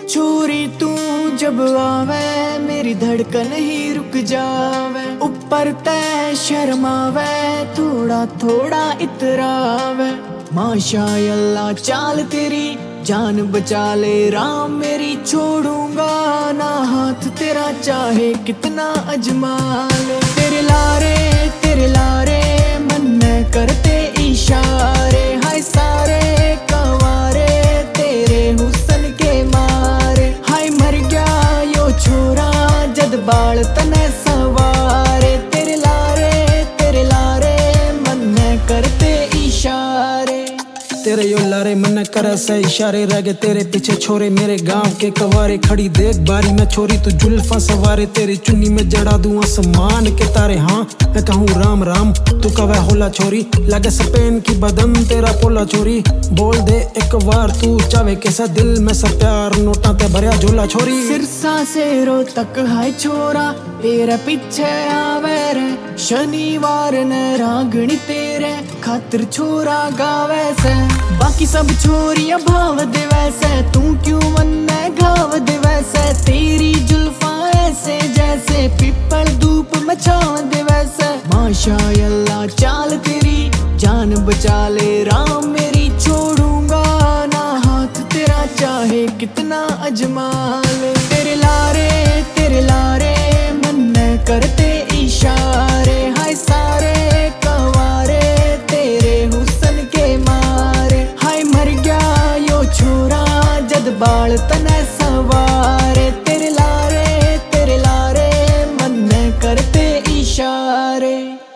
छोरी तू जब आवे मेरी धड़कन ही रुक जावे। ऊपर तय शर्मावे थोड़ा थोड़ा इतरावे। माशा अल्लाह चाल तेरी जान बचा ले राम मेरी। छोड़ूंगा ना हाथ तेरा चाहे कितना अजमा ले। तेरे लारे मन में करते इशारे। हाय सारे कंवारे तेरे हुस्न के मारे। हाय मर गया यो छोरा जद बाल तने सवारे। तेरे लारे मन में करते इशारे। तेरे यो लारे मन करे से इशारे। रह गए तेरे पीछे छोरे मेरे गांव के कवारे। खड़ी देख बारी में छोरी तू जुल्फा सवारे। तेरी चुन्नी में जड़ा दूं आसमान के तारे। हाँ मैं कहूँ राम राम तू कवे होला छोरी। लगे सपेन की बदन तेरा पोला छोरी। बोल दे एक बार तू चावे कैसा दिल में सब प्यार नोटा ते भरिया झोला छोरी। सिरसा से रो तक हाय छोरा तेरे पीछे आवे रे। शनिवार ने रागणी तेरे खातिर छोरा गावे से। बाकी सब छोरियां भाव दे वैसे तू क्यों मन में घाव दे वैसे। तेरी जुल्फा ऐसे जैसे पीपल धूप में छाव दे वैसे। माशा अल्लाह चाल तेरी जान बचा ले राम मेरी। छोड़ूंगा ना हाथ तेरा चाहे कितना अजमा ले। तेरे लारे मन में करते इशारे। हाय सारे कंवारे तेरे हुस्न के मारे। हाय मर गया यो छोरा जद बाल तने सवारे। तेरे लारे मन में करते इशारे।